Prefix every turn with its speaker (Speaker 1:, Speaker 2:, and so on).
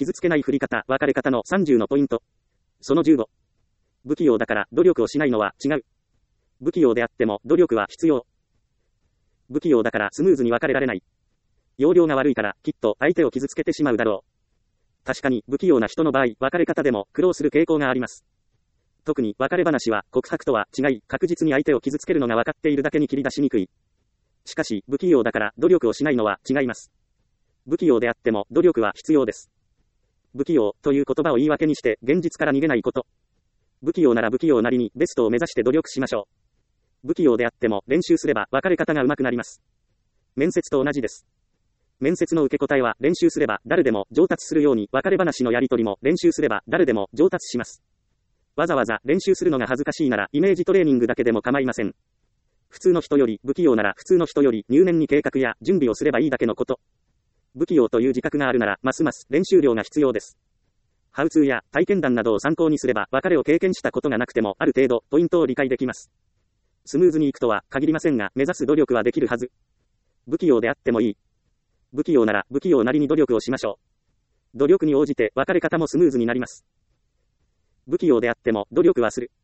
Speaker 1: 傷つけない振り方、別れ方の30のポイント。その15。不器用だから努力をしないのは違う。不器用であっても努力は必要。不器用だからスムーズに別れられない。要領が悪いからきっと相手を傷つけてしまうだろう。確かに不器用な人の場合、別れ方でも苦労する傾向があります。特に別れ話は告白とは違い、確実に相手を傷つけるのが分かっているだけに切り出しにくい。しかし、不器用だから努力をしないのは違います。不器用であっても努力は必要です。不器用という言葉を言い訳にして現実から逃げないこと。不器用なら不器用なりにベストを目指して努力しましょう。不器用であっても練習すれば別れ方が上手くなります。面接と同じです。面接の受け答えは練習すれば誰でも上達するように、別れ話のやり取りも練習すれば誰でも上達します。わざわざ練習するのが恥ずかしいならイメージトレーニングだけでも構いません。普通の人より不器用なら普通の人より入念に計画や準備をすればいいだけのこと。不器用という自覚があるならますます練習量が必要です。ハウツーや体験談などを参考にすれば別れを経験したことがなくてもある程度ポイントを理解できます。スムーズにいくとは限りませんが目指す努力はできるはず。不器用であってもいい。不器用なら不器用なりに努力をしましょう。努力に応じて別れ方もスムーズになります。不器用であっても努力はする。